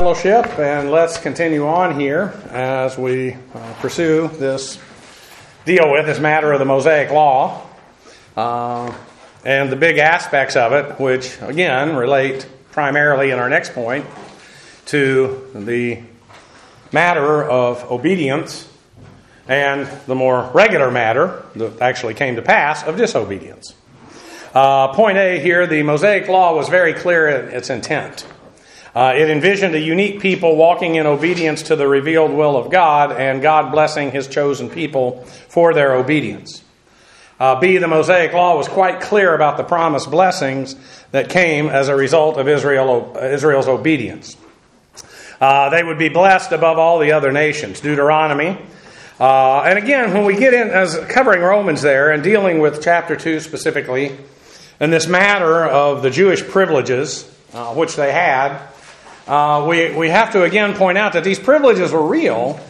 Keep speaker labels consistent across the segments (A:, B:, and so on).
A: fellowship, and let's continue on here as we pursue this matter of the Mosaic Law and the big aspects of it, which again relate primarily in our next point to the matter of obedience and the more regular matter that actually came to pass of disobedience. Point A here, the Mosaic Law was very clear in its intent. It envisioned a unique people walking in obedience to the revealed will of God and God blessing His chosen people for their obedience. B, the Mosaic Law was quite clear about the promised blessings that came as a result of Israel's obedience. They would be blessed above all the other nations. Deuteronomy. And again, when we get in, as covering Romans there and dealing with chapter 2 specifically, and this matter of the Jewish privileges, which they had, we have to again point out that these privileges were real.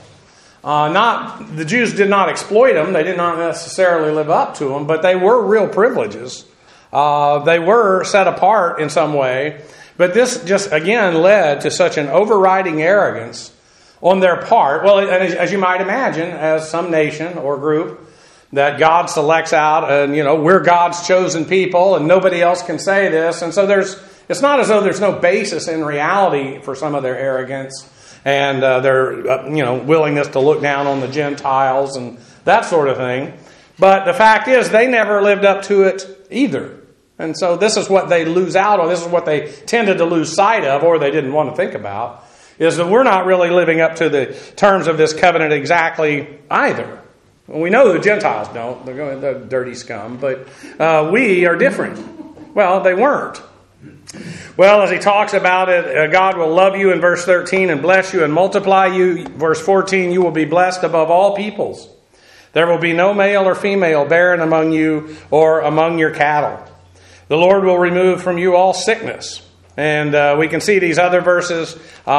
A: The Jews did not exploit them. They did not necessarily live up to them, but they were real privileges. They were set apart in some way. But this just, again, led to such an overriding arrogance on their part. Well, as you might imagine, as some nation or group that God selects out, and, we're God's chosen people, and nobody else can say this. And so it's not as though there's no basis in reality for some of their arrogance and their willingness to look down on the Gentiles and that sort of thing. But the fact is, they never lived up to it either. And so this is what they lose out on. This is what they tended to lose sight of, or they didn't want to think about, is that we're not really living up to the terms of this covenant exactly either. We know the Gentiles don't. They're the dirty scum. But we are different. Well, they weren't. Well, as he talks about it, God will love you in verse 13 and bless you and multiply you. Verse 14, you will be blessed above all peoples. There will be no male or female barren among you or among your cattle. The Lord will remove from you all sickness. And we can see these other verses,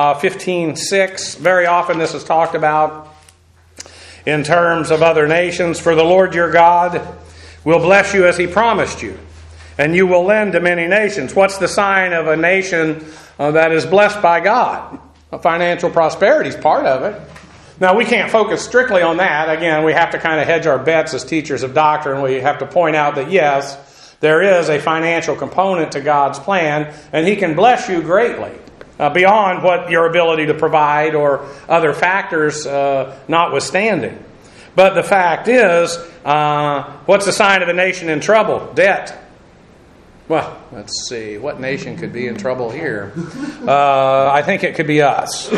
A: 15:6. Very often this is talked about in terms of other nations. For the Lord your God will bless you as He promised you, and you will lend to many nations. What's the sign of a nation that is blessed by God? Financial prosperity is part of it. Now, we can't focus strictly on that. Again, we have to kind of hedge our bets as teachers of doctrine. We have to point out that, yes, there is a financial component to God's plan, and He can bless you greatly beyond what your ability to provide or other factors notwithstanding. But the fact is, what's the sign of a nation in trouble? Debt. Well, let's see. What nation could be in trouble here? I think it could be us.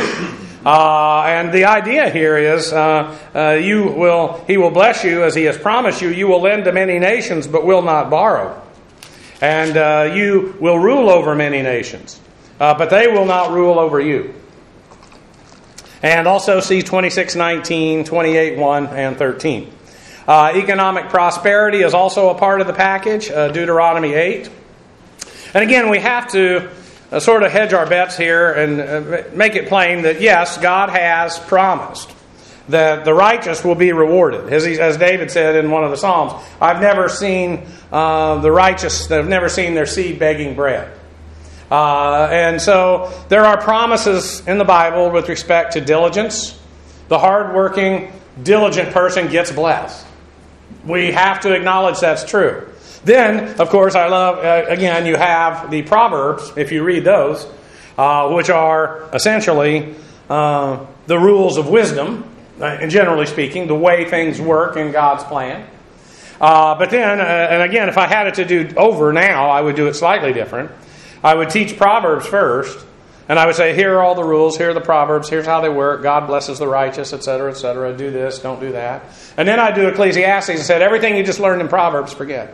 A: And the idea here is He will bless you as He has promised you. You will lend to many nations but will not borrow. And you will rule over many nations. But they will not rule over you. And also see 26:19, 28:1, and 13. Economic prosperity is also a part of the package. Deuteronomy 8. And again, we have to sort of hedge our bets here and make it plain that, yes, God has promised that the righteous will be rewarded. As David said in one of the Psalms, I've never seen the righteous, I've never seen their seed begging bread. And so there are promises in the Bible with respect to diligence. The hardworking, diligent person gets blessed. We have to acknowledge that's true. Then, of course, I love, again, you have the Proverbs, if you read those, which are essentially the rules of wisdom, and generally speaking, the way things work in God's plan. But then, and again, if I had it to do over now, I would do it slightly different. I would teach Proverbs first, and I would say, here are all the rules, here are the Proverbs, here's how they work, God blesses the righteous, etc., do this, don't do that. And then I'd do Ecclesiastes and said, everything you just learned in Proverbs, forget.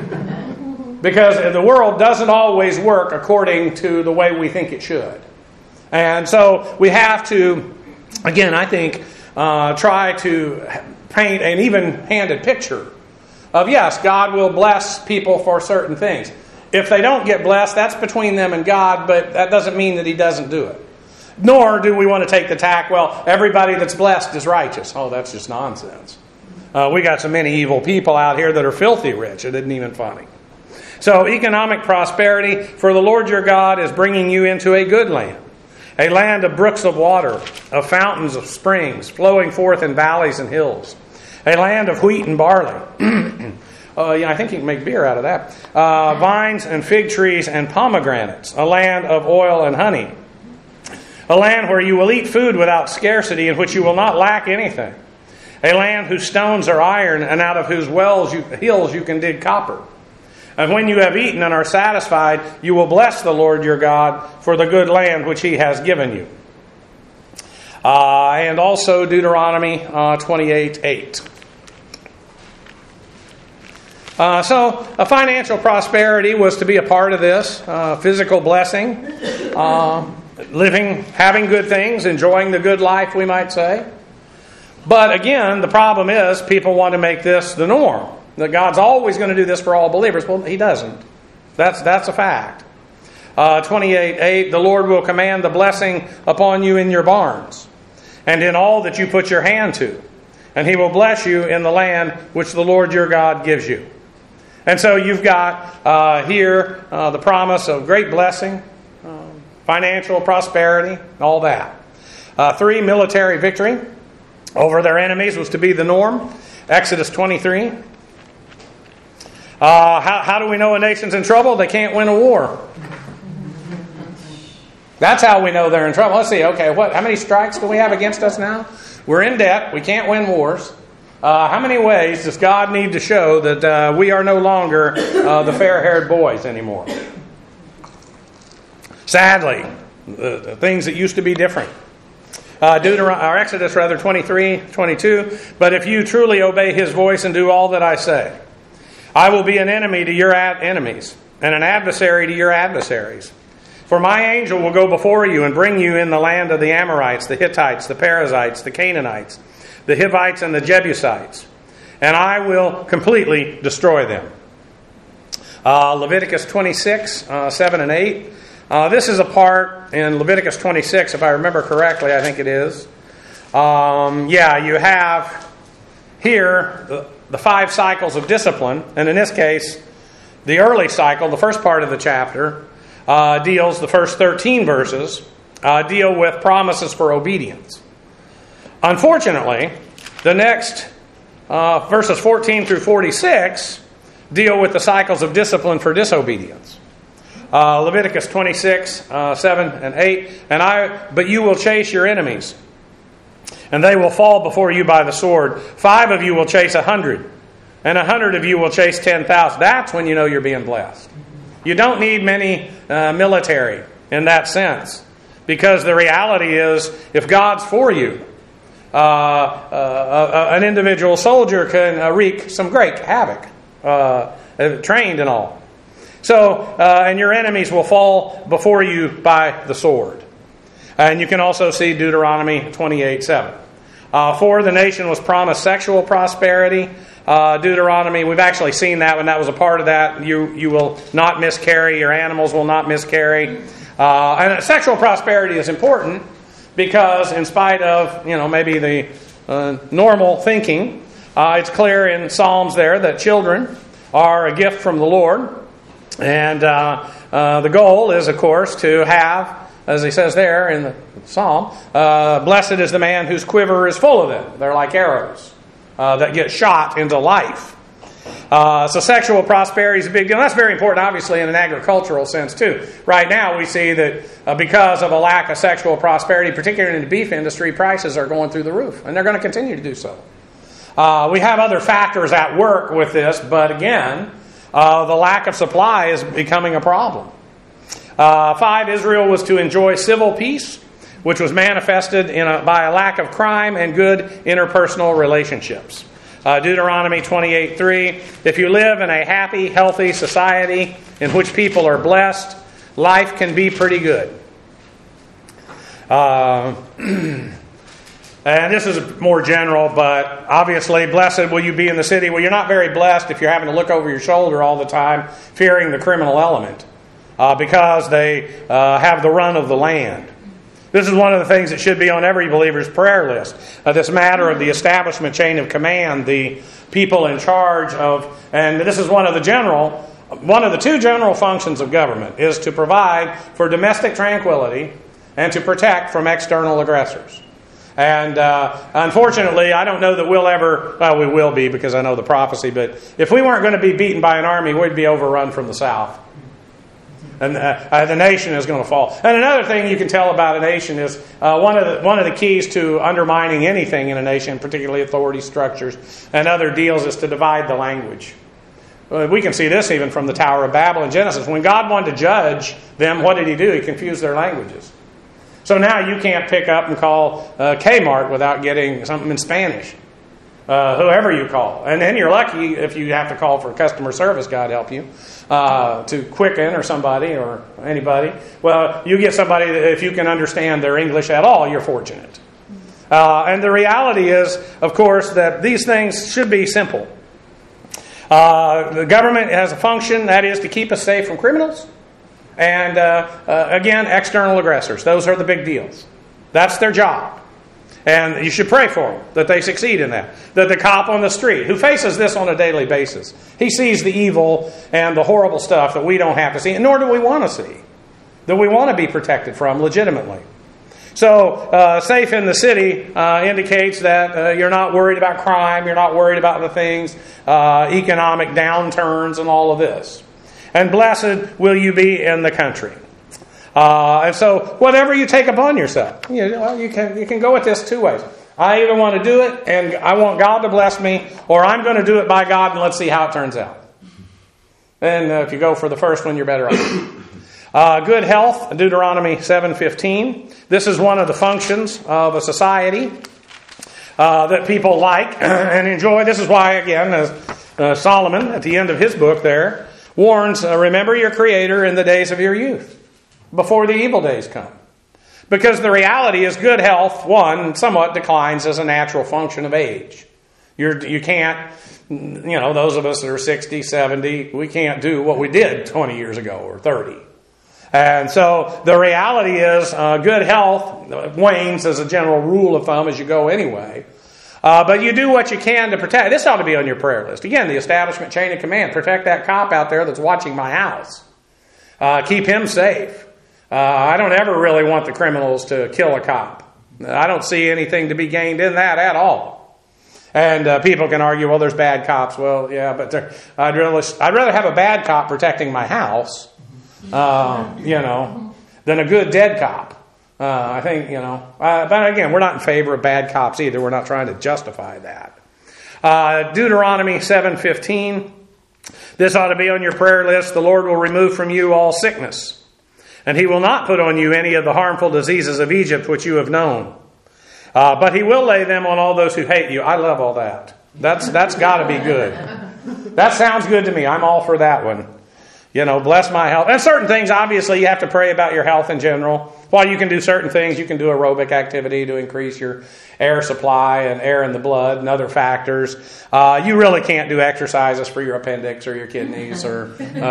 A: Because the world doesn't always work according to the way we think it should. And so we have to, again, I think, try to paint an even-handed picture of, yes, God will bless people for certain things. If they don't get blessed, that's between them and God, but that doesn't mean that He doesn't do it. Nor do we want to take the tack, well, everybody that's blessed is righteous. Oh, that's just nonsense. We got so many evil people out here that are filthy rich. It isn't even funny. So economic prosperity, for the Lord your God is bringing you into a good land. A land of brooks of water, of fountains of springs, flowing forth in valleys and hills. A land of wheat and barley. I think you can make beer out of that. Vines and fig trees and pomegranates. A land of oil and honey. A land where you will eat food without scarcity, in which you will not lack anything. A land whose stones are iron, and out of whose hills you can dig copper. And when you have eaten and are satisfied, you will bless the Lord your God for the good land which He has given you. And also Deuteronomy 28:8. So a financial prosperity was to be a part of this. Physical blessing. Living, having good things, enjoying the good life, we might say. But again, the problem is people want to make this the norm. That God's always going to do this for all believers. Well, He doesn't. That's a fact. 28:8, the Lord will command the blessing upon you in your barns, and in all that you put your hand to. And He will bless you in the land which the Lord your God gives you. And so you've got here the promise of great blessing, financial prosperity, all that. 3, military victory over their enemies was to be the norm. Exodus 23. How do we know a nation's in trouble? They can't win a war. That's how we know they're in trouble. Let's see. Okay, how many strikes do we have against us now? We're in debt. We can't win wars. How many ways does God need to show that we are no longer the fair-haired boys anymore? Sadly, the things that used to be different. Exodus 23:22. But if you truly obey His voice and do all that I say, I will be an enemy to your enemies, and an adversary to your adversaries. For my angel will go before you and bring you in the land of the Amorites, the Hittites, the Perizzites, the Canaanites, the Hivites, and the Jebusites, and I will completely destroy them. Leviticus 26, 7 and 8. This is a part in Leviticus 26, if I remember correctly, I think it is. You have here the 5 cycles of discipline, and in this case, the early cycle, the first part of the chapter, the first 13 verses, deal with promises for obedience. Unfortunately, the next verses 14 through 46 deal with the cycles of discipline for disobedience. Leviticus 26, 7 and 8, but you will chase your enemies, and they will fall before you by the sword. 5 of you will chase 100, and 100 of you will chase 10,000. That's when you know you're being blessed. You don't need many military in that sense, because the reality is, if God's for you, an individual soldier can wreak some great havoc, trained and all. So, and your enemies will fall before you by the sword. And you can also see Deuteronomy 28:7. For the nation was promised sexual prosperity. Deuteronomy, we've actually seen that when that was a part of that. You will not miscarry. Your animals will not miscarry. And sexual prosperity is important because, in spite of maybe the normal thinking, it's clear in Psalms there that children are a gift from the Lord, and the goal is, of course, to have, as he says there in the Psalm, blessed is the man whose quiver is full of them. They're like arrows that get shot into life. So sexual prosperity is a big deal. That's very important, obviously, in an agricultural sense, too. Right now, we see that because of a lack of sexual prosperity, particularly in the beef industry, prices are going through the roof, and they're going to continue to do so. We have other factors at work with this, but again, the lack of supply is becoming a problem. 5, Israel was to enjoy civil peace, which was manifested by a lack of crime and good interpersonal relationships. Deuteronomy 28:3, if you live in a happy, healthy society in which people are blessed, life can be pretty good. And this is more general, but obviously, blessed will you be in the city. Well, you're not very blessed if you're having to look over your shoulder all the time, fearing the criminal element, because they have the run of the land. This is one of the things that should be on every believer's prayer list. This matter of the establishment chain of command, the people in charge of, and this is one of the 2 general functions of government, is to provide for domestic tranquility and to protect from external aggressors. And unfortunately, I don't know that we'll ever, well, we will be because I know the prophecy, but if we weren't going to be beaten by an army, we'd be overrun from the south. And the nation is going to fall. And another thing you can tell about a nation is one of the keys to undermining anything in a nation, particularly authority structures and other deals, is to divide the language. We can see this even from the Tower of Babel in Genesis. When God wanted to judge them, what did He do? He confused their languages. So now you can't pick up and call Kmart without getting something in Spanish. Whoever you call. And then you're lucky if you have to call for customer service, God help you, to Quicken or somebody or anybody. Well, you get somebody that if you can understand their English at all, you're fortunate. And the reality is, of course, that these things should be simple. The government has a function, that is to keep us safe from criminals. And again, external aggressors. Those are the big deals. That's their job. And you should pray for them, that they succeed in that. That the cop on the street, who faces this on a daily basis, he sees the evil and the horrible stuff that we don't have to see, nor do we want to see, that we want to be protected from legitimately. So, safe in the city indicates that you're not worried about crime, you're not worried about the things, economic downturns and all of this. And blessed will you be in the country. And so, whatever you take upon yourself, you can go at this two ways. I either want to do it and I want God to bless me, or I'm going to do it by God and let's see how it turns out. And if you go for the first one, you're better off. Good health, Deuteronomy 7:15. This is one of the functions of a society that people like and enjoy. This is why, again, as Solomon, at the end of his book there, warns, remember your Creator in the days of your youth, before the evil days come. Because the reality is good health, one, somewhat declines as a natural function of age. You can't, those of us that are 60, 70, we can't do what we did 20 years ago or 30. And so the reality is good health wanes as a general rule of thumb as you go anyway. But you do what you can to protect. This ought to be on your prayer list. Again, the establishment chain of command. Protect that cop out there that's watching my house. Keep him safe. I don't ever really want the criminals to kill a cop. I don't see anything to be gained in that at all. And people can argue, well, there's bad cops. Well, yeah, but I'd rather have a bad cop protecting my house, than a good dead cop. I think, but again, we're not in favor of bad cops either. We're not trying to justify that. Deuteronomy 7:15. This ought to be on your prayer list. The Lord will remove from you all sickness, and He will not put on you any of the harmful diseases of Egypt which you have known. But He will lay them on all those who hate you. I love all that. That's got to be good. That sounds good to me. I'm all for that one. Bless my health. And certain things, obviously, you have to pray about your health in general. While you can do certain things, you can do aerobic activity to increase your air supply and air in the blood and other factors. You really can't do exercises for your appendix or your kidneys or,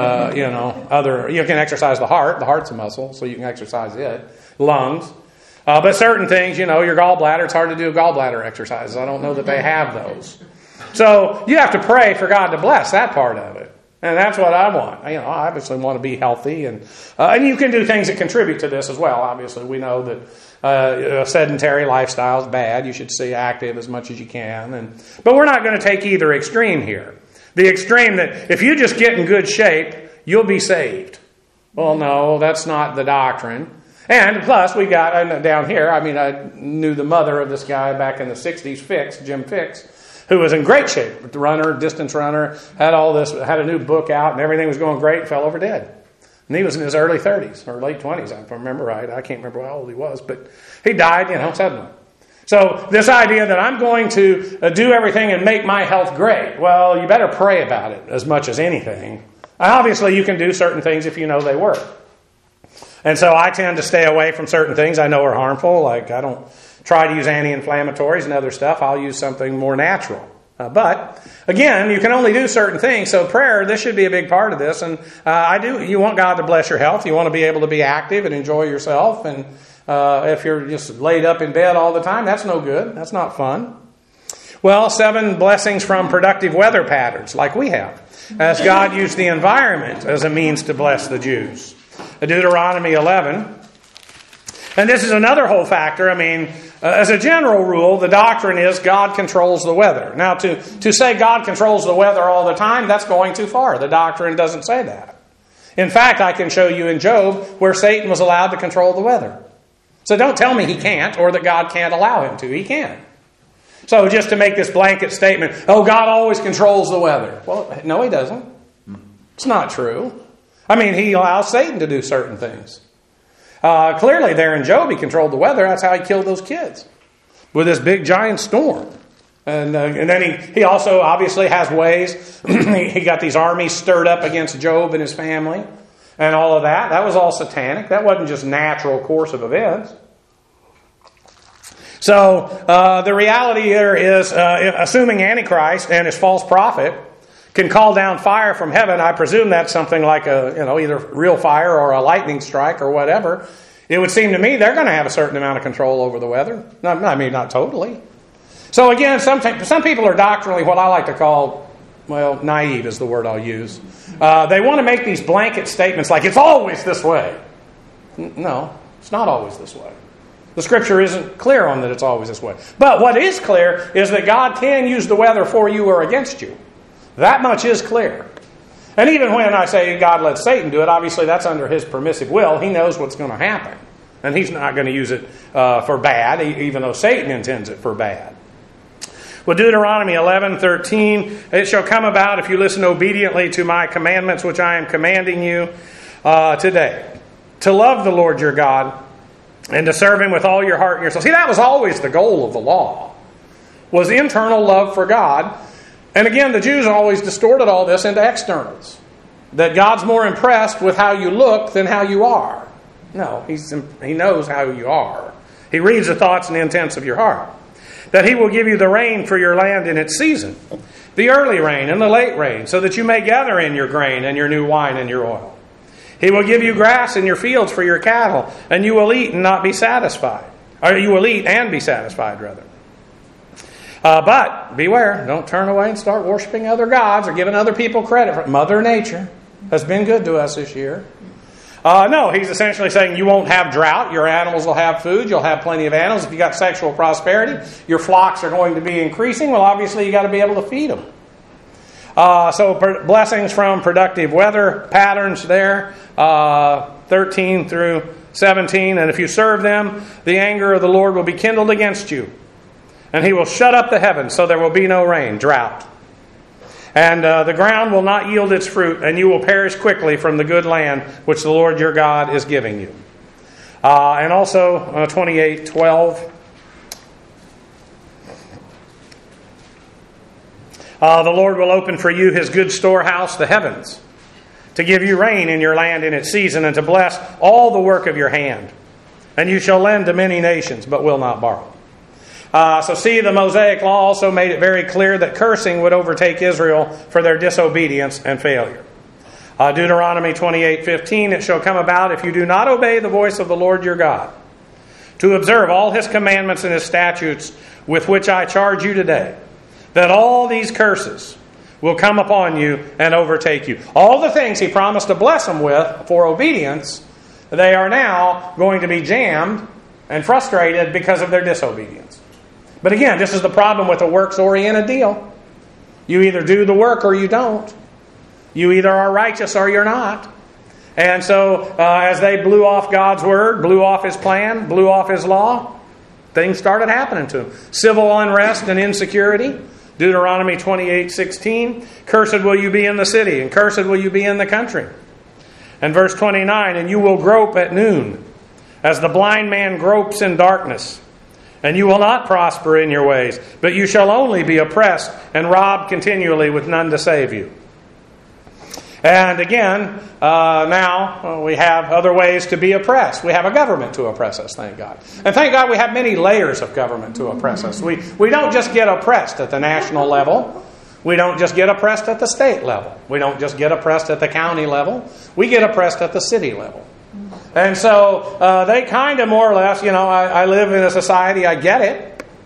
A: other. You can exercise the heart. The heart's a muscle, so you can exercise it. Lungs. But certain things, your gallbladder, it's hard to do gallbladder exercises. I don't know that they have those. So you have to pray for God to bless that part of it. And that's what I want. I obviously want to be healthy. And you can do things that contribute to this as well. Obviously, we know that a sedentary lifestyle is bad. You should stay active as much as you can. But we're not going to take either extreme here. The extreme that if you just get in good shape, you'll be saved. Well, no, that's not the doctrine. And plus, we got down here, I knew the mother of this guy back in the 60s, Jim Fix, who was in great shape, the runner, distance runner, had all this, had a new book out, and everything was going great, fell over dead. And he was in his early 30s, or late 20s, if I remember right. I can't remember how old he was, but he died, suddenly. So this idea that I'm going to do everything and make my health great, well, you better pray about it as much as anything. Obviously, you can do certain things if you know they work. And so I tend to stay away from certain things I know are harmful, like I don't try to use anti-inflammatories and other stuff. I'll use something more natural. But, again, you can only do certain things. So prayer, this should be a big part of this. And you want God to bless your health. You want to be able to be active and enjoy yourself. And if you're just laid up in bed all the time, that's no good. That's not fun. Well, 7 blessings from productive weather patterns, like we have, as God used the environment as a means to bless the Jews. Deuteronomy 11. And this is another whole factor. I mean, as a general rule, the doctrine is God controls the weather. Now, to say God controls the weather all the time, that's going too far. The doctrine doesn't say that. In fact, I can show you in Job where Satan was allowed to control the weather. So don't tell me he can't, or that God can't allow him to. He can. So just to make this blanket statement, oh, God always controls the weather. Well, no, he doesn't. It's not true. I mean, he allows Satan to do certain things. Clearly there in Job, he controlled the weather. That's how he killed those kids, with this big giant storm. And then he also obviously has ways. He got these armies stirred up against Job and his family and all of that. That was all satanic. That wasn't just natural course of events. So the reality here is, assuming Antichrist and his false prophet can call down fire from heaven, I presume that's something like either real fire or a lightning strike or whatever. It would seem to me they're going to have a certain amount of control over the weather. I mean, not totally. So again, some people are doctrinally what I like to call, naive is the word I'll use. They want to make these blanket statements like it's always this way. No, it's not always this way. The Scripture isn't clear on that it's always this way. But what is clear is that God can use the weather for you or against you. That much is clear. And even when I say God lets Satan do it, obviously that's under his permissive will. He knows what's going to happen. And he's not going to use it for bad, even though Satan intends it for bad. Well, Deuteronomy 11:13, it shall come about if you listen obediently to my commandments, which I am commanding you today, to love the Lord your God and to serve him with all your heart and your soul. See, that was always the goal of the law, was internal love for God. And again, the Jews always distorted all this into externals. That God's more impressed with how you look than how you are. No, he knows how you are. He reads the thoughts and the intents of your heart. That he will give you the rain for your land in its season, the early rain and the late rain, so that you may gather in your grain and your new wine and your oil. He will give you grass in your fields for your cattle, and you will eat and not be satisfied. Or you will eat and be satisfied, rather. But beware, don't turn away and start worshiping other gods or giving other people credit for Mother Nature has been good to us this year. No, he's essentially saying you won't have drought. Your animals will have food. You'll have plenty of animals. If you've got sexual prosperity, your flocks are going to be increasing. Well, obviously, you've got to be able to feed them. So blessings from productive weather patterns there, 13 through 17. And if you serve them, the anger of the Lord will be kindled against you. And he will shut up the heavens, so there will be no rain, drought. And the ground will not yield its fruit, and you will perish quickly from the good land which the Lord your God is giving you. And also 28:12. The Lord will open for you his good storehouse, the heavens, to give you rain in your land in its season, and to bless all the work of your hand. And you shall lend to many nations, but will not borrow. So see, the Mosaic Law also made it very clear that cursing would overtake Israel for their disobedience and failure. Deuteronomy 28:15, it shall come about if you do not obey the voice of the Lord your God, to observe all his commandments and his statutes with which I charge you today, that all these curses will come upon you and overtake you. All the things he promised to bless them with for obedience, they are now going to be jammed and frustrated because of their disobedience. But again, this is the problem with a works-oriented deal. You either do the work or you don't. You either are righteous or you're not. And so, as they blew off God's word, blew off his plan, blew off his law, things started happening to them. Civil unrest and insecurity. Deuteronomy 28:16, cursed will you be in the city, and cursed will you be in the country. And verse 29, and you will grope at noon, as the blind man gropes in darkness. And you will not prosper in your ways, but you shall only be oppressed and robbed continually with none to save you. And again, now we have other ways to be oppressed. We have a government to oppress us, thank God. And thank God we have many layers of government to oppress us. We don't just get oppressed at the national level. We don't just get oppressed at the state level. We don't just get oppressed at the county level. We get oppressed at the city level. And so they kind of more or less, I live in a society, I get it.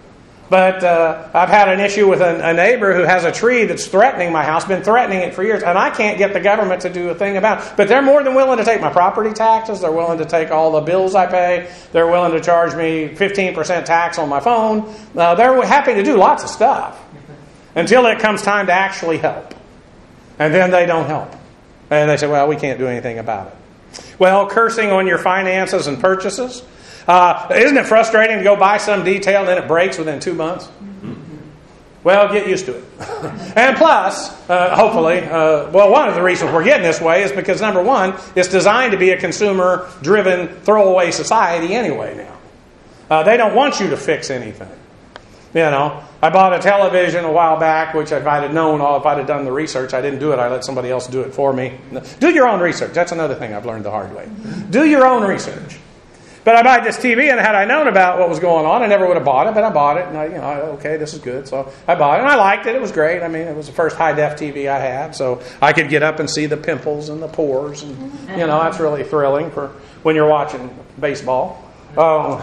A: But I've had an issue with a neighbor who has a tree that's threatening my house, been threatening it for years, and I can't get the government to do a thing about it. But they're more than willing to take my property taxes. They're willing to take all the bills I pay. They're willing to charge me 15% tax on my phone. They're happy to do lots of stuff until it comes time to actually help. And then they don't help. And they say, well, we can't do anything about it. Well, cursing on your finances and purchases. Isn't it frustrating to go buy some detail and then it breaks within 2 months? Well, get used to it. And plus, hopefully, one of the reasons we're getting this way is because, number one, it's designed to be a consumer-driven, throwaway society anyway now. They don't want you to fix anything. You know, I bought a television a while back, which if I'd have known, if I'd have done the research, I didn't do it. I let somebody else do it for me. Do your own research. That's another thing I've learned the hard way. Do your own research. But I bought this TV, and had I known about what was going on, I never would have bought it. But I bought it, and okay, this is good. So I bought it, and I liked it. It was great. I mean, it was the first high-def TV I had, so I could get up and see the pimples and the pores, and that's really thrilling for when you're watching baseball. But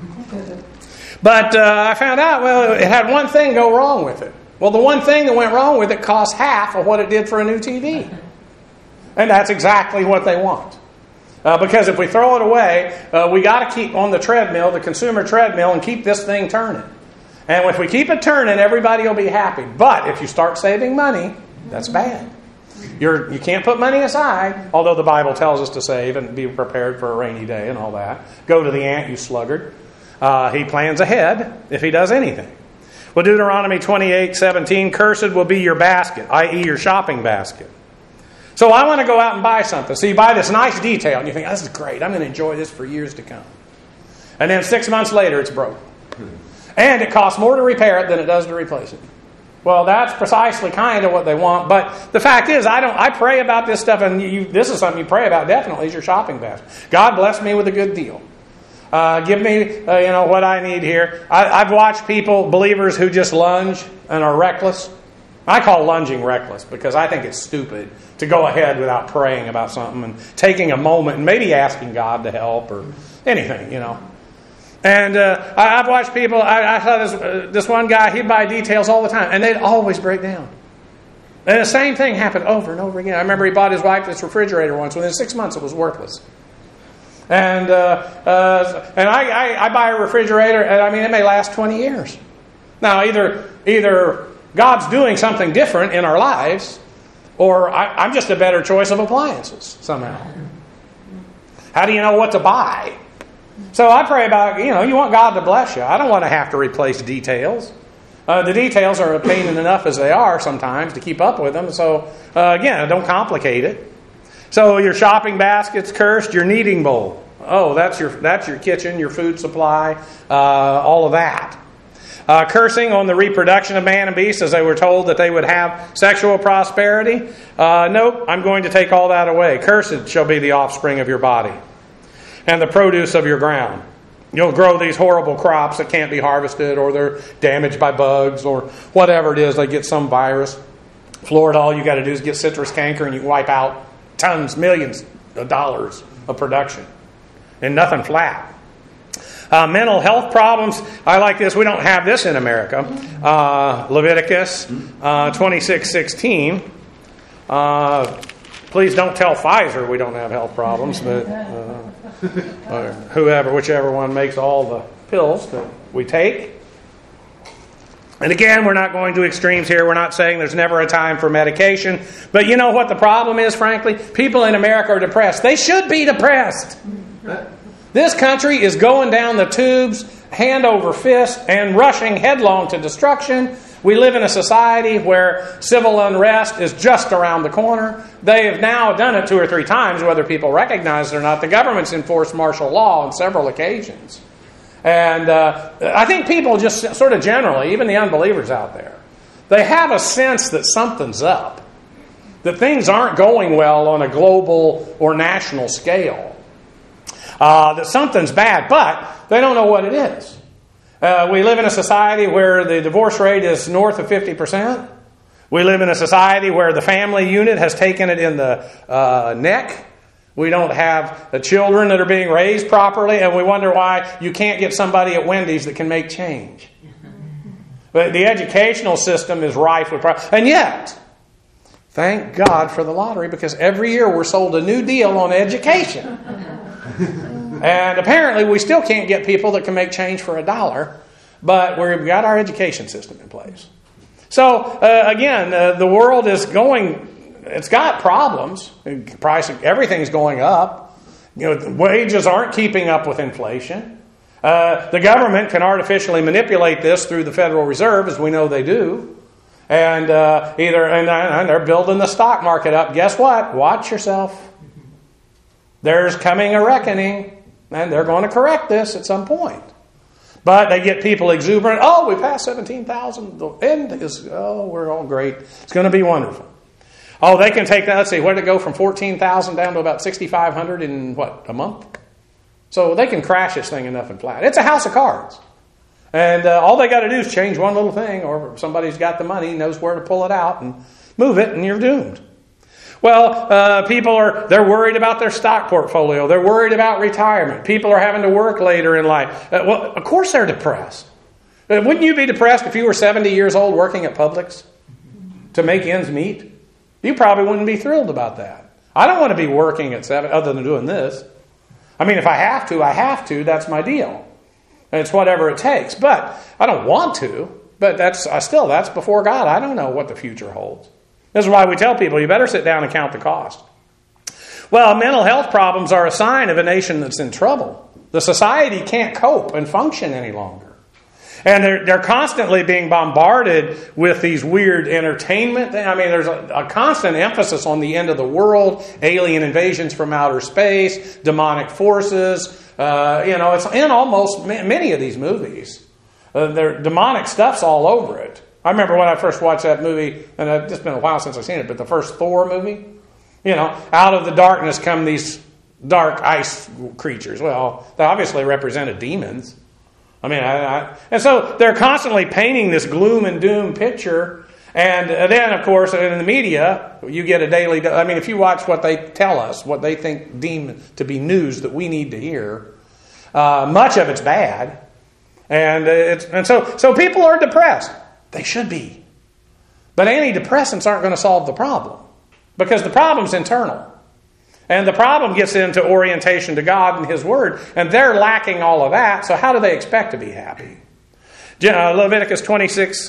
A: I found out, it had one thing go wrong with it. Well, the one thing that went wrong with it cost half of what it did for a new TV, and that's exactly what they want. Because if we throw it away, we got to keep on the treadmill, the consumer treadmill, and keep this thing turning. And if we keep it turning, everybody will be happy. But if you start saving money, that's bad. You can't put money aside, although the Bible tells us to save and be prepared for a rainy day and all that. Go to the ant, you sluggard. He plans ahead if he does anything. Well, Deuteronomy 28:17, cursed will be your basket, i.e. your shopping basket. So I want to go out and buy something. So you buy this nice detail, and you think, this is great. I'm going to enjoy this for years to come. And then 6 months later, it's broke. And it costs more to repair it than it does to replace it. Well, that's precisely kind of what they want. But the fact is, I pray about this stuff, and this is something you pray about definitely, is your shopping basket. God bless me with a good deal. Give me, what I need here. I've watched people, believers, who just lunge and are reckless. I call lunging reckless because I think it's stupid to go ahead without praying about something and taking a moment and maybe asking God to help or anything, And I've watched people, I saw this one guy, he'd buy details all the time, and they'd always break down. And the same thing happened over and over again. I remember he bought his wife this refrigerator once. Within 6 months, it was worthless. And I buy a refrigerator, and it may last 20 years. Now, either God's doing something different in our lives, or I'm just a better choice of appliances somehow. How do you know what to buy? So I pray about, you want God to bless you. I don't want to have to replace details. The details are a pain enough as they are sometimes to keep up with them. So, again, don't complicate it. So your shopping basket's cursed, your kneading bowl. Oh, that's your kitchen, your food supply, all of that. Cursing on the reproduction of man and beast, as they were told that they would have sexual prosperity. Nope, I'm going to take all that away. Cursed shall be the offspring of your body and the produce of your ground. You'll grow these horrible crops that can't be harvested, or they're damaged by bugs, or whatever it is. They get some virus. Florida, all you got to do is get citrus canker and you wipe out tons, millions of dollars of production. And nothing flat. Mental health problems. I like this. We don't have this in America. Leviticus 26:16. Please don't tell Pfizer we don't have health problems, but or whichever one makes all the pills that we take. And again, we're not going to extremes here. We're not saying there's never a time for medication. But you know what the problem is, frankly? People in America are depressed. They should be depressed. This country is going down the tubes, hand over fist, and rushing headlong to destruction. We live in a society where civil unrest is just around the corner. They have now done it 2 or 3 times, whether people recognize it or not. The government's enforced martial law on several occasions. And I think people just sort of generally, even the unbelievers out there, they have a sense that something's up. That things aren't going well on a global or national scale. That something's bad, but they don't know what it is. We live in a society where the divorce rate is north of 50%. We live in a society where the family unit has taken it in the neck. We don't have the children that are being raised properly, and we wonder why you can't get somebody at Wendy's that can make change. But the educational system is rife with problems. And yet, thank God for the lottery, because every year we're sold a new deal on education. And apparently we still can't get people that can make change for $1, but we've got our education system in place. So, again, the world is going, it's got problems. Price, everything's going up. Wages aren't keeping up with inflation. The government can artificially manipulate this through the Federal Reserve, as we know they do. And and they're building the stock market up. Guess what? Watch yourself. There's coming a reckoning, and they're going to correct this at some point. But they get people exuberant. Oh, we passed 17,000. The end is, we're all great. It's going to be wonderful. Oh, they can take that. Let's see, where did it go from 14,000 down to about 6,500 in a month? So they can crash this thing enough and flat. It's a house of cards. And all they got to do is change one little thing, or somebody's got the money, knows where to pull it out and move it, and you're doomed. Well, they're worried about their stock portfolio. They're worried about retirement. People are having to work later in life. Well, of course they're depressed. Wouldn't you be depressed if you were 70 years old working at Publix to make ends meet? You probably wouldn't be thrilled about that. I don't want to be working at 70 other than doing this. I mean, if I have to, I have to. That's my deal. And it's whatever it takes. But I don't want to. But that's before God. I don't know what the future holds. This is why we tell people, you better sit down and count the cost. Well, mental health problems are a sign of a nation that's in trouble. The society can't cope and function any longer. And they're constantly being bombarded with these weird entertainment. I mean, there's a constant emphasis on the end of the world, alien invasions from outer space, demonic forces. It's in almost many of these movies. Their demonic stuff's all over it. I remember when I first watched that movie, and it's been a while since I've seen it, but the first Thor movie, out of the darkness come these dark ice creatures. Well, they obviously represented demons. I mean, and so they're constantly painting this gloom and doom picture. And then, of course, in the media, you get a daily... I mean, if you watch what they tell us, what they deem to be news that we need to hear, much of it's bad. And so people are depressed. They should be. But antidepressants aren't going to solve the problem, because the problem's internal. And the problem gets into orientation to God and His Word, and they're lacking all of that, so how do they expect to be happy? Leviticus 26,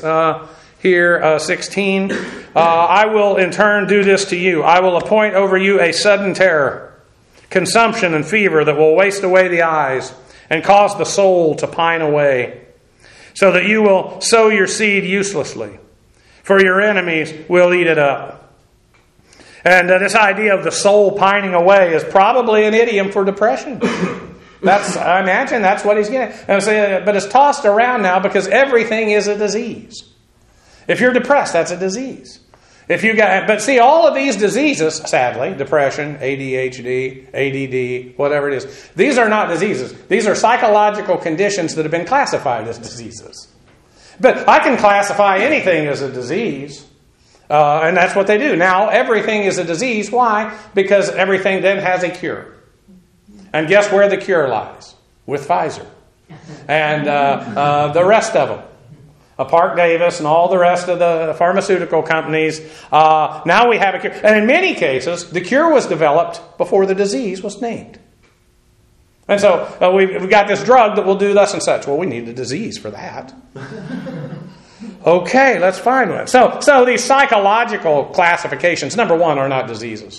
A: 16. I will in turn do this to you. I will appoint over you a sudden terror, consumption and fever that will waste away the eyes and cause the soul to pine away, so that you will sow your seed uselessly, for your enemies will eat it up. And this idea of the soul pining away is probably an idiom for depression. I imagine that's what he's getting. But it's tossed around now because everything is a disease. If you're depressed, that's a disease. But see, all of these diseases, sadly, depression, ADHD, ADD, whatever it is, these are not diseases. These are psychological conditions that have been classified as diseases. But I can classify anything as a disease, and that's what they do. Now, everything is a disease. Why? Because everything then has a cure. And guess where the cure lies? With Pfizer. And the rest of them. Park Davis and all the rest of the pharmaceutical companies. Now we have a cure. And in many cases, the cure was developed before the disease was named. And so we've got this drug that will do thus and such. Well, we need a disease for that. Okay, let's find one. So these psychological classifications, number one, are not diseases.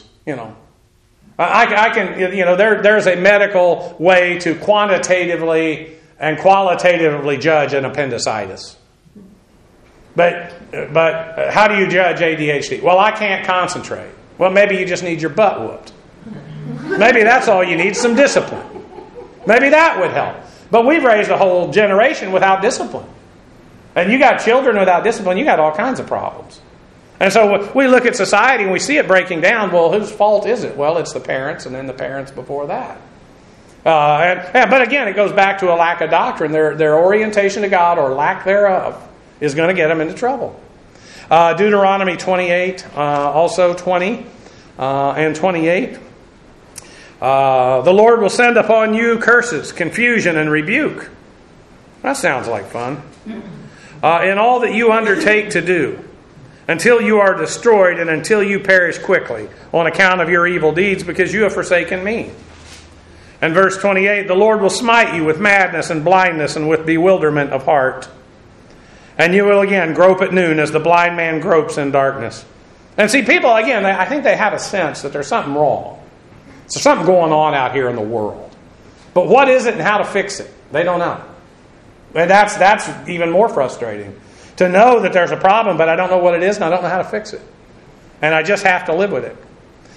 A: I can, there's a medical way to quantitatively and qualitatively judge an appendicitis. But how do you judge ADHD? Well, I can't concentrate. Well, maybe you just need your butt whooped. Maybe that's all you need, some discipline. Maybe that would help. But we've raised a whole generation without discipline. And you got children without discipline, you got all kinds of problems. And so we look at society and we see it breaking down. Well, whose fault is it? Well, it's the parents and then the parents before that. But again, it goes back to a lack of doctrine. Their orientation to God or lack thereof is going to get them into trouble. Deuteronomy 28, also 20 and 28. The Lord will send upon you curses, confusion, and rebuke. That sounds like fun. In all that you undertake to do, until you are destroyed and until you perish quickly on account of your evil deeds, because you have forsaken me. And verse 28, the Lord will smite you with madness and blindness and with bewilderment of heart. And you will again grope at noon as the blind man gropes in darkness. And see, people, again, I think they have a sense that there's something wrong. There's something going on out here in the world. But what is it and how to fix it? They don't know. And that's even more frustrating. To know that there's a problem, but I don't know what it is and I don't know how to fix it. And I just have to live with it.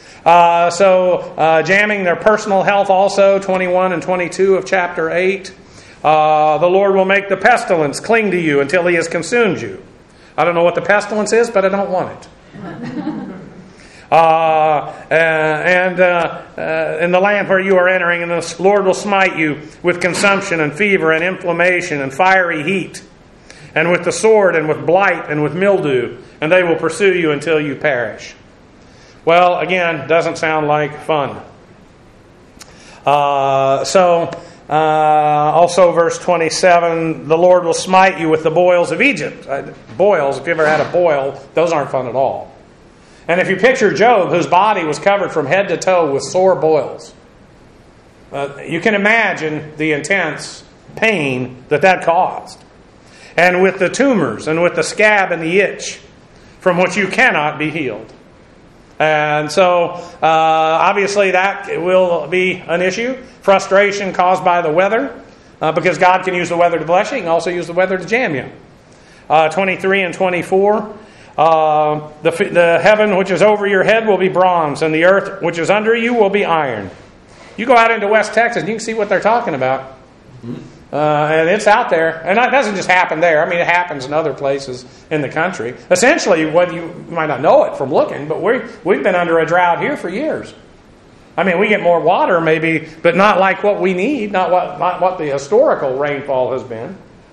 A: Jamming their personal health also, 21 and 22 of chapter 8. The Lord will make the pestilence cling to you until he has consumed you. I don't know what the pestilence is, but I don't want it. In the land where you are entering, and the Lord will smite you with consumption and fever and inflammation and fiery heat, and with the sword and with blight and with mildew, and they will pursue you until you perish. Well, again, doesn't sound like fun. Also verse 27, the Lord will smite you with the boils of Egypt. Boils, if you ever had a boil, those aren't fun at all. And if you picture Job, whose body was covered from head to toe with sore boils, you can imagine the intense pain that caused. And with the tumors and with the scab and the itch from which you cannot be healed. And so, obviously that will be an issue. Frustration caused by the weather, because God can use the weather to bless you. He can also use the weather to jam you. 23 and 24, the heaven which is over your head will be bronze, and the earth which is under you will be iron. You go out into West Texas and you can see what they're talking about. And it's out there. And it doesn't just happen there. I mean, it happens in other places in the country. Essentially, whether you might not know it from looking, but we've been under a drought here for years. I mean, we get more water maybe, but not like what we need, not what the historical rainfall has been.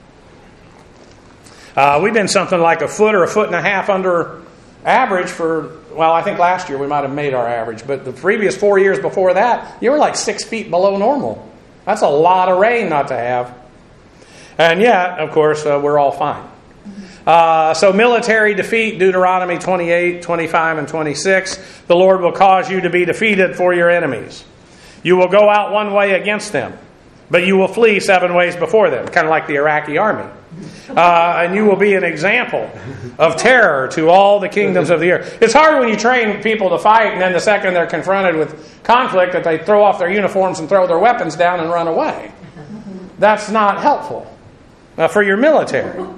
A: We've been something like a foot or a foot and a half under average for, well, I think last year we might have made our average, but the previous 4 years before that, you were like 6 feet below normal. That's a lot of rain not to have. And yet, of course, we're all fine. So military defeat, Deuteronomy 28, 25, and 26. The Lord will cause you to be defeated for your enemies. You will go out one way against them, but you will flee 7 ways before them, kind of like the Iraqi army. And you will be an example of terror to all the kingdoms of the earth. It's hard when you train people to fight, and then the second they're confronted with conflict, that they throw off their uniforms and throw their weapons down and run away. That's not helpful for your military.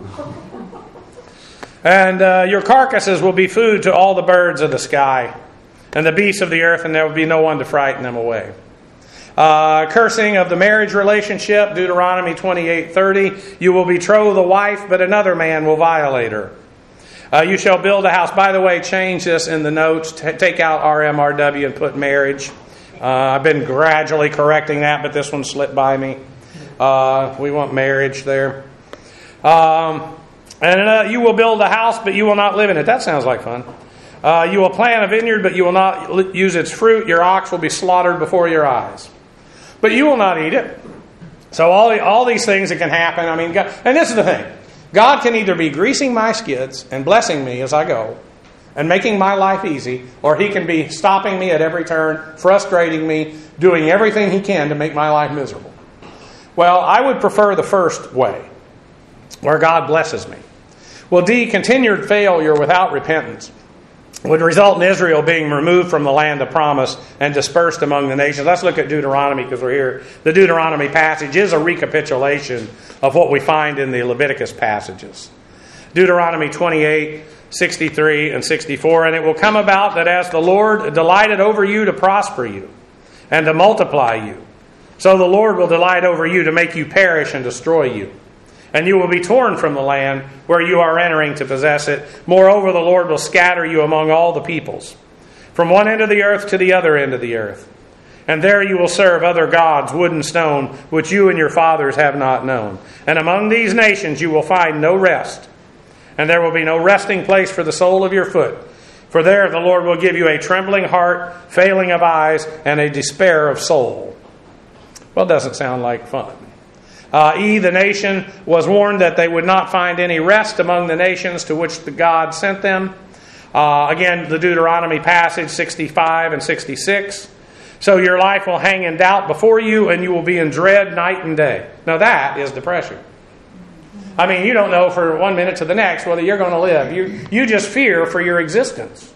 A: And your carcasses will be food to all the birds of the sky and the beasts of the earth, and there will be no one to frighten them away. Cursing of the marriage relationship, Deuteronomy 28:30. You will betroth a wife, but another man will violate her. You shall build a house. By the way, change this in the notes. Take out RMRW and put marriage. I've been gradually correcting that, but this one slipped by me. We want marriage there. And you will build a house, but you will not live in it. That sounds like fun. You will plant a vineyard, but you will not use its fruit. Your ox will be slaughtered before your eyes, but you will not eat it. So all these things that can happen. I mean, God, and this is the thing. God can either be greasing my skids and blessing me as I go and making my life easy, or He can be stopping me at every turn, frustrating me, doing everything He can to make my life miserable. Well, I would prefer the first way, where God blesses me. Well, D, continued failure without repentance would result in Israel being removed from the land of promise and dispersed among the nations. Let's look at Deuteronomy, because we're here. The Deuteronomy passage is a recapitulation of what we find in the Leviticus passages. Deuteronomy 28, 63 and 64. And it will come about that as the Lord delighted over you to prosper you and to multiply you, so the Lord will delight over you to make you perish and destroy you. And you will be torn from the land where you are entering to possess it. Moreover, the Lord will scatter you among all the peoples, from one end of the earth to the other end of the earth. And there you will serve other gods, wood and stone, which you and your fathers have not known. And among these nations you will find no rest. And there will be no resting place for the sole of your foot. For there the Lord will give you a trembling heart, failing of eyes, and a despair of soul. Well, it doesn't sound like fun. The nation was warned that they would not find any rest among the nations to which the God sent them. Again, the Deuteronomy passage 65 and 66. So your life will hang in doubt before you, and you will be in dread night and day. Now that is depression. I mean, you don't know for 1 minute to the next whether you're going to live. You just fear for your existence.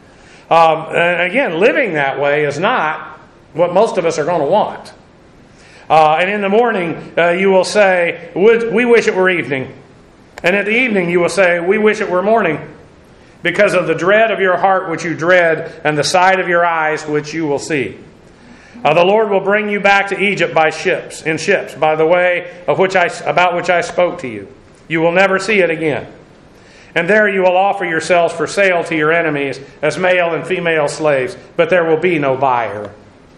A: And again, living that way is not what most of us are going to want. And in the morning, you will say, we wish it were evening. And at the evening, you will say, we wish it were morning, because of the dread of your heart which you dread, and the sight of your eyes which you will see. The Lord will bring you back to Egypt in ships, by the way about which I spoke to you. You will never see it again. And there you will offer yourselves for sale to your enemies as male and female slaves, but there will be no buyer.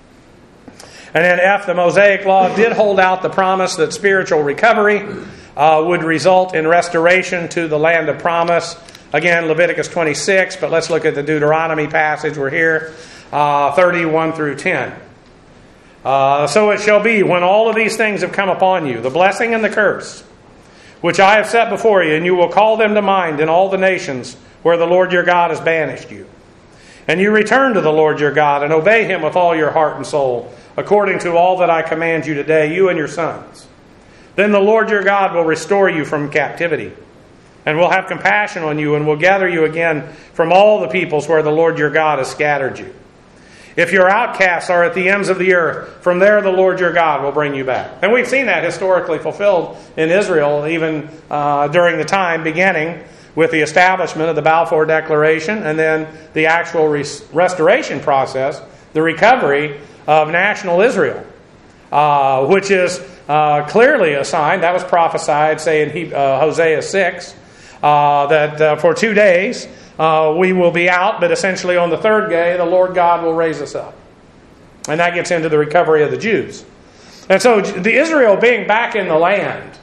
A: And then F, the Mosaic Law did hold out the promise that spiritual recovery would result in restoration to the land of promise. Again, Leviticus 26, but let's look at the Deuteronomy passage. We're here, 31 through 10. So it shall be, when all of these things have come upon you, the blessing and the curse, which I have set before you, and you will call them to mind in all the nations where the Lord your God has banished you. And you return to the Lord your God, and obey Him with all your heart and soul, according to all that I command you today, you and your sons. Then the Lord your God will restore you from captivity, and will have compassion on you, and will gather you again from all the peoples where the Lord your God has scattered you. If your outcasts are at the ends of the earth, from there the Lord your God will bring you back. And we've seen that historically fulfilled in Israel, even during the time beginning with the establishment of the Balfour Declaration, and then the actual restoration process, the recovery of national Israel, which is clearly a sign, that was prophesied, say in Hosea 6, that for 2 days we will be out, but essentially on the third day the Lord God will raise us up. And that gets into the recovery of the Jews. And so the Israel being back in the land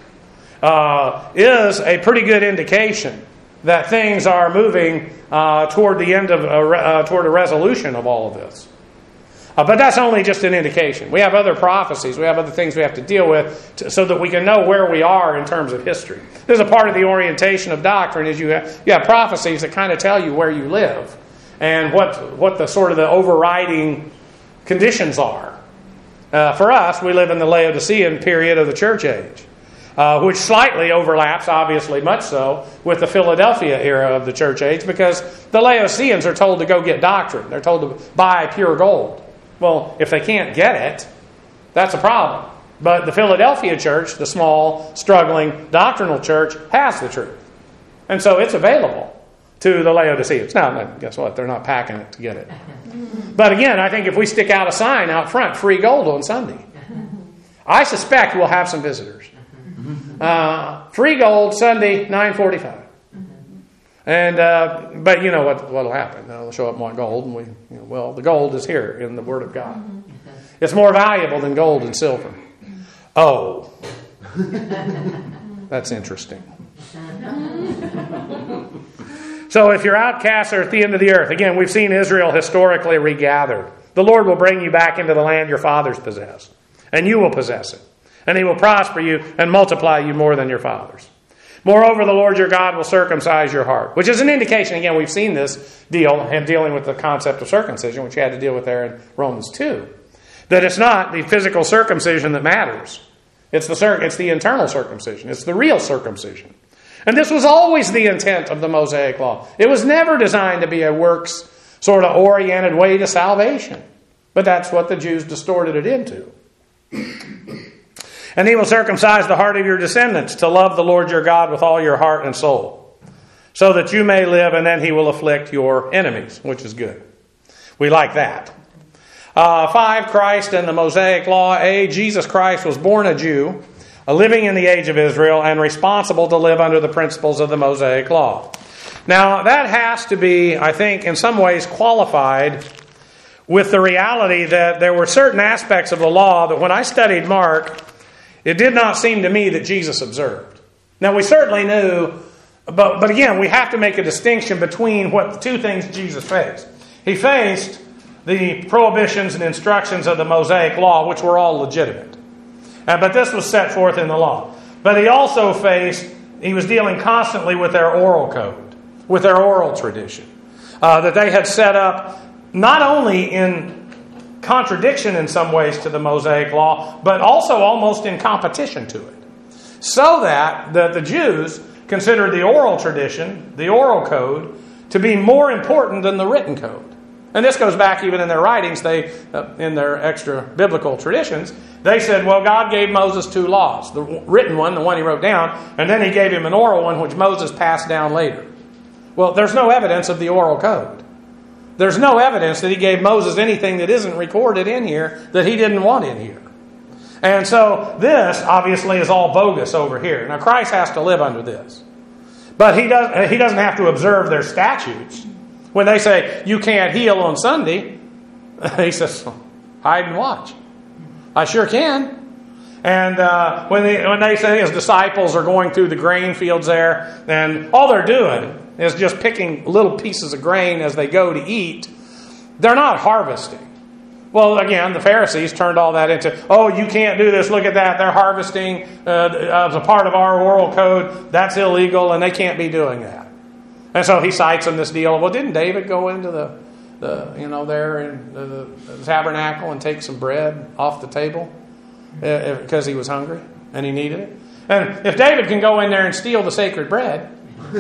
A: is a pretty good indication that things are moving toward the end of toward a resolution of all of this. But that's only just an indication. We have other prophecies. We have other things we have to deal with so that we can know where we are in terms of history. There's a part of the orientation of doctrine is you have prophecies that kind of tell you where you live and what the sort of the overriding conditions are. For us, we live in the Laodicean period of the church age, which slightly overlaps, obviously much so, with the Philadelphia era of the church age, because the Laodiceans are told to go get doctrine. They're told to buy pure gold. Well, if they can't get it, that's a problem. But the Philadelphia church, the small, struggling, doctrinal church, has the truth. And so it's available to the Laodiceans. Now, guess what? They're not packing it to get it. But again, I think if we stick out a sign out front, free gold on Sunday, I suspect we'll have some visitors. Free gold, Sunday, 9:45. And but you know what'll happen? They'll show up and want gold, and well, the gold is here in the Word of God. It's more valuable than gold and silver. Oh, that's interesting. So if your outcasts are at the end of the earth, again, we've seen Israel historically regathered. The Lord will bring you back into the land your fathers possessed, and you will possess it, and He will prosper you and multiply you more than your fathers. Moreover, the Lord your God will circumcise your heart, which is an indication, again, we've seen this deal and dealing with the concept of circumcision, which you had to deal with there in Romans 2, that it's not the physical circumcision that matters. It's the internal circumcision. It's the real circumcision. And this was always the intent of the Mosaic Law. It was never designed to be a works sort of oriented way to salvation. But that's what the Jews distorted it into. And He will circumcise the heart of your descendants to love the Lord your God with all your heart and soul, so that you may live, and then He will afflict your enemies, which is good. We like that. 5, Christ and the Mosaic Law. A, Jesus Christ was born a Jew, living in the age of Israel, and responsible to live under the principles of the Mosaic Law. Now, that has to be, I think, in some ways qualified with the reality that there were certain aspects of the law that when I studied Mark, it did not seem to me that Jesus observed. Now, we certainly knew, but again, we have to make a distinction between what the two things Jesus faced. He faced the prohibitions and instructions of the Mosaic Law, which were all legitimate. But this was set forth in the law. But he also he was dealing constantly with their oral code, with their oral tradition, that they had set up not only in contradiction in some ways to the Mosaic law, but also almost in competition to it. So that the Jews considered the oral tradition, the oral code, to be more important than the written code. And this goes back even in their writings, in their extra biblical traditions. They said, well, God gave Moses 2 laws. The written one, the one he wrote down, and then he gave him an oral one, which Moses passed down later. Well, there's no evidence of the oral code. There's no evidence that he gave Moses anything that isn't recorded in here that he didn't want in here. And so this, obviously, is all bogus over here. Now, Christ has to live under this. But he doesn't have to observe their statutes. When they say, you can't heal on Sunday, he says, hide and watch. I sure can. And when they say his disciples are going through the grain fields there, and all they're doing is just picking little pieces of grain as they go to eat, they're not harvesting. Well, again, the Pharisees turned all that into, oh, you can't do this, look at that, they're harvesting as a part of our oral code, that's illegal, and they can't be doing that. And so he cites them this deal. Well, didn't David go into there in the tabernacle and take some bread off the table because he was hungry and he needed it? And if David can go in there and steal the sacred bread,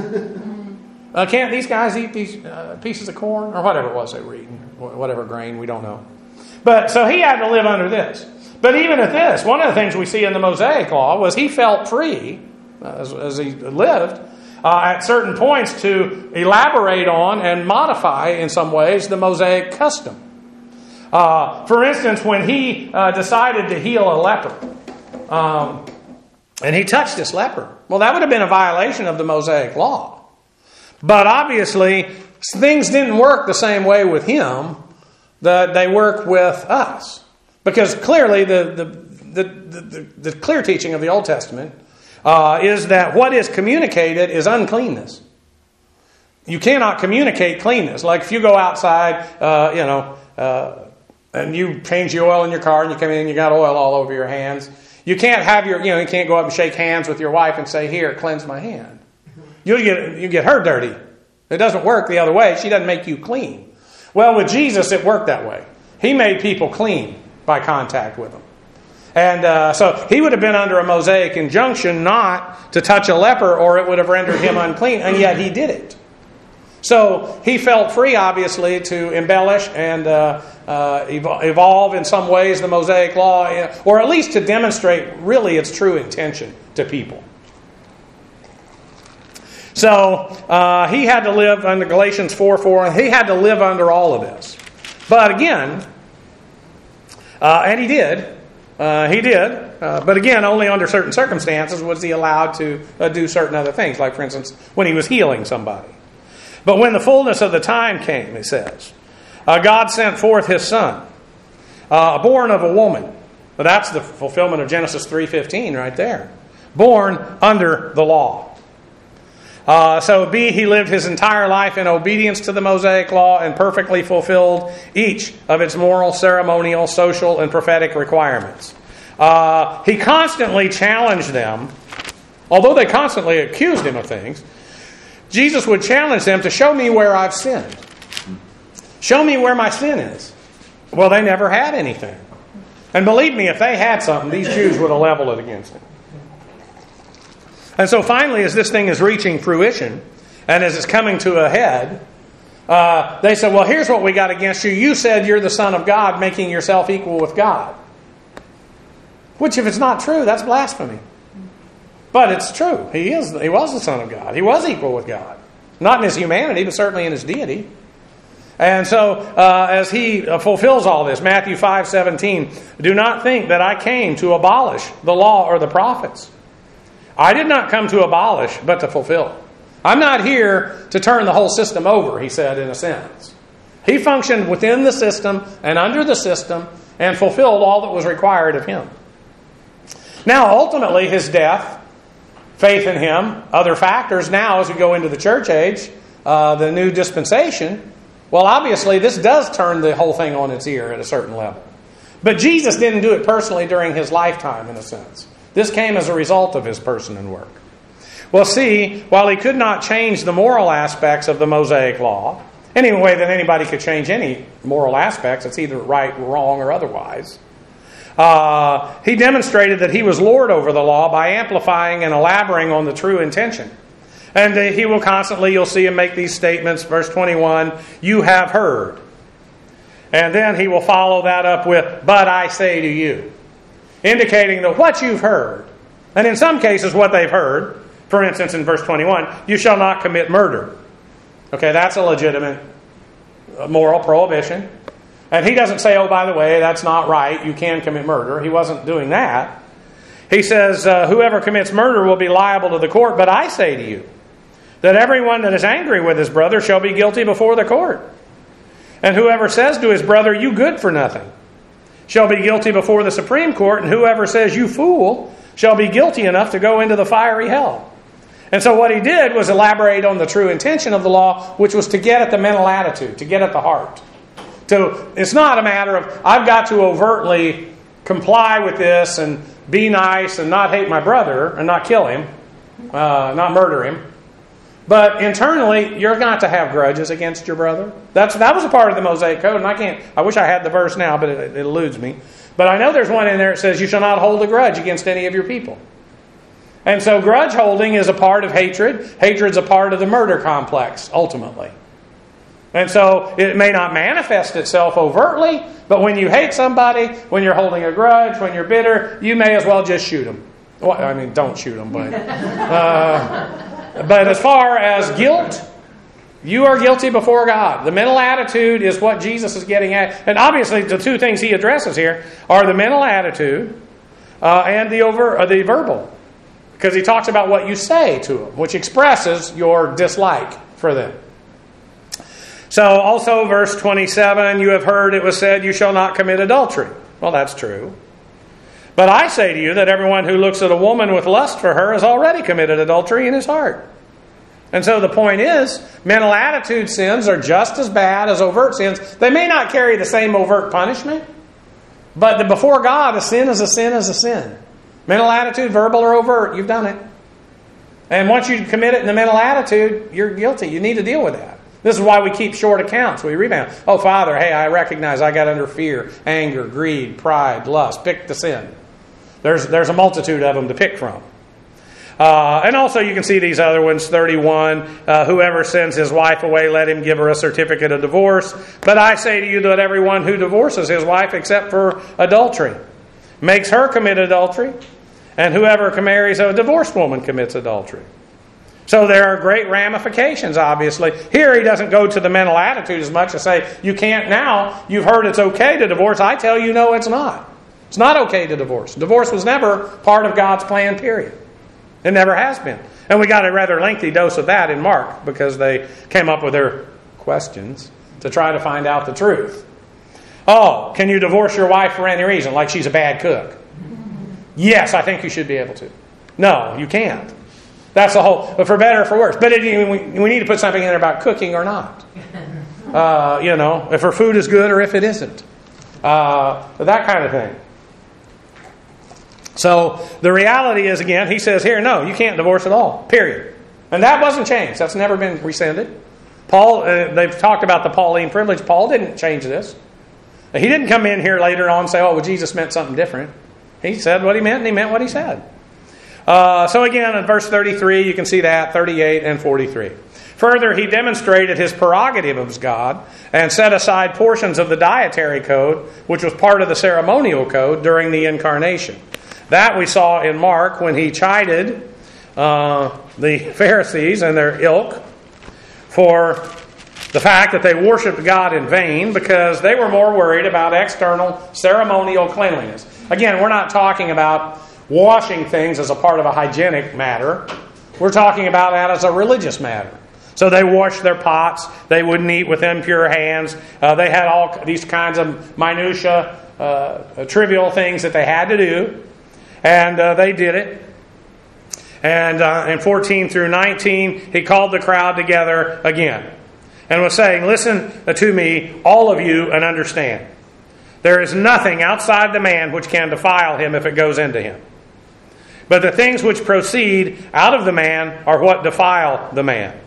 A: can't these guys eat these pieces of corn or whatever it was they were eating, whatever grain, we don't know. But so he had to live under this. But even at this, one of the things we see in the Mosaic law was he felt free as he lived at certain points to elaborate on and modify in some ways the Mosaic custom. For instance, when he decided to heal a leper, and he touched this leper, well, that would have been a violation of the Mosaic law. But obviously, things didn't work the same way with him that they work with us. Because clearly, the clear teaching of the Old Testament is that what is communicated is uncleanness. You cannot communicate cleanness. Like if you go outside, and you change the oil in your car and you come in and you got oil all over your hands. You can't have you can't go up and shake hands with your wife and say, here, cleanse my hand. You get her dirty. It doesn't work the other way. She doesn't make you clean. Well, with Jesus, it worked that way. He made people clean by contact with them. And so he would have been under a Mosaic injunction not to touch a leper or it would have rendered him unclean, and yet he did it. So he felt free, obviously, to embellish and evolve in some ways the Mosaic law, or at least to demonstrate really its true intention to people. So he had to live under Galatians 4:4, and he had to live under all of this. But again, and he did. But again, only under certain circumstances was he allowed to do certain other things. Like, for instance, when he was healing somebody. But when the fullness of the time came, it says, God sent forth His Son, born of a woman. But that's the fulfillment of Genesis 3:15 right there. Born under the law. He lived his entire life in obedience to the Mosaic law and perfectly fulfilled each of its moral, ceremonial, social, and prophetic requirements. He constantly challenged them, although they constantly accused him of things. Jesus would challenge them to show me where I've sinned. Show me where my sin is. Well, they never had anything. And believe me, if they had something, these Jews would have leveled it against him. And so finally, as this thing is reaching fruition, and as it's coming to a head, they said, well, here's what we got against you. You said you're the Son of God, making yourself equal with God. Which, if it's not true, that's blasphemy. But it's true. He was the Son of God. He was equal with God. Not in His humanity, but certainly in His deity. And so, as He fulfills all this, Matthew 5:17, do not think that I came to abolish the law or the prophets. I did not come to abolish, but to fulfill. I'm not here to turn the whole system over, He said in a sense. He functioned within the system and under the system and fulfilled all that was required of Him. Now, ultimately, His death, faith in Him, other factors, now as we go into the church age, the new dispensation, well, obviously, this does turn the whole thing on its ear at a certain level. But Jesus didn't do it personally during his lifetime, in a sense. This came as a result of his person and work. Well, see, while he could not change the moral aspects of the Mosaic law, any way that anybody could change any moral aspects, it's either right, wrong, or otherwise, he demonstrated that he was Lord over the law by amplifying and elaborating on the true intention. And he will constantly, you'll see him make these statements, verse 21, you have heard. And then he will follow that up with, but I say to you. Indicating that what you've heard, and in some cases what they've heard, for instance in verse 21, you shall not commit murder. Okay, that's a legitimate moral prohibition. And he doesn't say, oh, by the way, that's not right, you can commit murder. He wasn't doing that. He says, whoever commits murder will be liable to the court, but I say to you, that everyone that is angry with his brother shall be guilty before the court. And whoever says to his brother, you good for nothing, shall be guilty before the Supreme Court, and whoever says, you fool, shall be guilty enough to go into the fiery hell. And so what he did was elaborate on the true intention of the law, which was to get at the mental attitude, to get at the heart. It's not a matter of, I've got to overtly comply with this and be nice and not hate my brother and not kill him, not murder him. But internally, you're not to have grudges against your brother. That was a part of the Mosaic Code, and I wish I had the verse now, but it eludes me. But I know there's one in there that says you shall not hold a grudge against any of your people. And so grudge holding is a part of hatred. Hatred's a part of the murder complex, ultimately. And so it may not manifest itself overtly, but when you hate somebody, when you're holding a grudge, when you're bitter, you may as well just shoot them. Well, I mean, don't shoot them, but... But as far as guilt, you are guilty before God. The mental attitude is what Jesus is getting at. And obviously the two things he addresses here are the mental attitude and the verbal. Because he talks about what you say to them, which expresses your dislike for them. So also verse 27, you have heard it was said, you shall not commit adultery. Well, that's true. But I say to you that everyone who looks at a woman with lust for her has already committed adultery in his heart. And so the point is, mental attitude sins are just as bad as overt sins. They may not carry the same overt punishment, but before God, a sin is a sin is a sin. Mental attitude, verbal or overt, you've done it. And once you commit it in the mental attitude, you're guilty. You need to deal with that. This is why we keep short accounts. We rebound. Oh, Father, hey, I recognize I got under fear, anger, greed, pride, lust. Pick the sin. There's a multitude of them to pick from. And also you can see these other ones, 31, whoever sends his wife away, let him give her a certificate of divorce. But I say to you that everyone who divorces his wife except for adultery makes her commit adultery, and whoever marries a divorced woman commits adultery. So there are great ramifications, obviously. Here he doesn't go to the mental attitude as much as say, you can't now, you've heard it's okay to divorce. I tell you, no, it's not. It's not okay to divorce. Divorce was never part of God's plan, period. It never has been. And we got a rather lengthy dose of that in Mark because they came up with their questions to try to find out the truth. Oh, can you divorce your wife for any reason, like she's a bad cook? Yes, I think you should be able to. No, you can't. That's the whole, but for better or for worse. But we need to put something in there about cooking or not. If her food is good or if it isn't. That kind of thing. So the reality is, again, he says here, no, you can't divorce at all, period. And that wasn't changed. That's never been rescinded. Paul, they've talked about the Pauline privilege. Paul didn't change this. He didn't come in here later on and say, oh, well, Jesus meant something different. He said what he meant, and he meant what he said. So again, in verse 33, you can see that, 38 and 43. Further, he demonstrated his prerogative as God and set aside portions of the dietary code, which was part of the ceremonial code during the incarnation. That we saw in Mark when he chided the Pharisees and their ilk for the fact that they worshipped God in vain because they were more worried about external ceremonial cleanliness. Again, we're not talking about washing things as a part of a hygienic matter. We're talking about that as a religious matter. So they washed their pots. They wouldn't eat with impure hands. They had all these kinds of minutia, trivial things that they had to do. And they did it. And in 14 through 19, he called the crowd together again and was saying, listen to me, all of you, and understand. There is nothing outside the man which can defile him if it goes into him. But the things which proceed out of the man are what defile the man.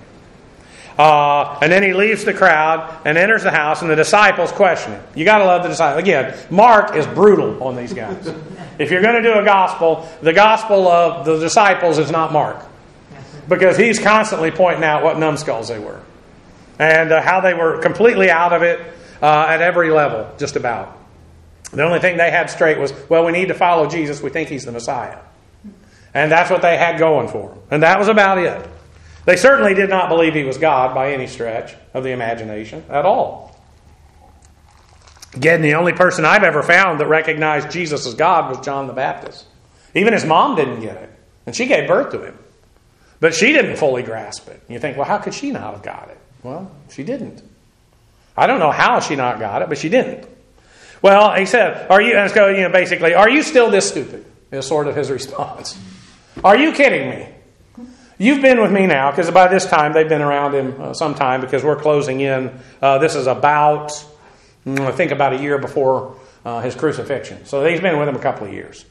A: And then he leaves the crowd and enters the house, and the disciples question him. You got to love the disciples. Again, Mark is brutal on these guys. If you're going to do a gospel, the gospel of the disciples is not Mark. Because he's constantly pointing out what numbskulls they were. And how they were completely out of it at every level, just about. The only thing they had straight was, well, we need to follow Jesus. We think he's the Messiah. And that's what they had going for them. And that was about it. They certainly did not believe he was God by any stretch of the imagination at all. Again, the only person I've ever found that recognized Jesus as God was John the Baptist. Even his mom didn't get it. And she gave birth to him. But she didn't fully grasp it. You think, well, how could she not have got it? Well, she didn't. I don't know how she not got it, but she didn't. Well, he said, basically, are you still this stupid? Is sort of his response. Are you kidding me? You've been with me now, because by this time they've been around him some time, because we're closing in. This is about, I think about a year before his crucifixion. So he's been with him a couple of years.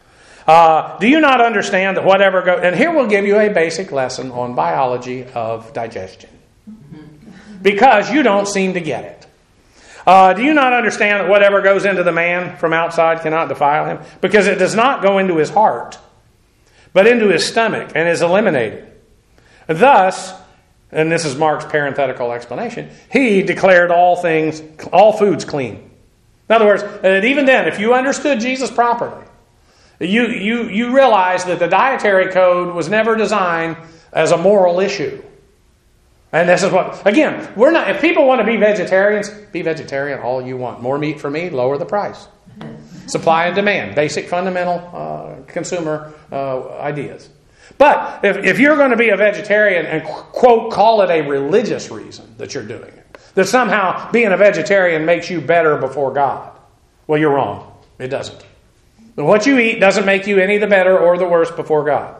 A: Do you not understand that whatever goes... And here we'll give you a basic lesson on biology of digestion. Because you don't seem to get it. Do you not understand that whatever goes into the man from outside cannot defile him? Because it does not go into his heart, but into his stomach and is eliminated. Thus, and this is Mark's parenthetical explanation, he declared all foods clean. In other words, even then, if you understood Jesus properly, you realize that the dietary code was never designed as a moral issue. And this is what, again, we're not, if people want to be vegetarians, be vegetarian all you want. More meat for me, lower the price. Supply and demand, basic fundamental consumer ideas. But if you're going to be a vegetarian and, quote, call it a religious reason that you're doing it, that somehow being a vegetarian makes you better before God, well, you're wrong. It doesn't. What you eat doesn't make you any the better or the worse before God.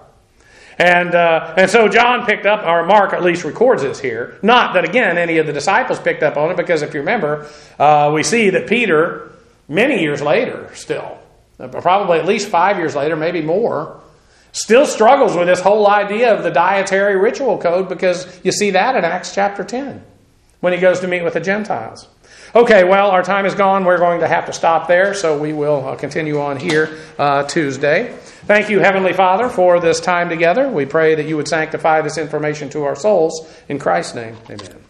A: And so John picked up, or Mark at least records this here. Not that, again, any of the disciples picked up on it, because if you remember, we see that Peter, many years later still, probably at least 5 years later, maybe more, still struggles with this whole idea of the dietary ritual code, because you see that in Acts chapter 10, when he goes to meet with the Gentiles. Okay, well, our time is gone. We're going to have to stop there, so we will continue on here Tuesday. Thank you, Heavenly Father, for this time together. We pray that you would sanctify this information to our souls. In Christ's name, amen.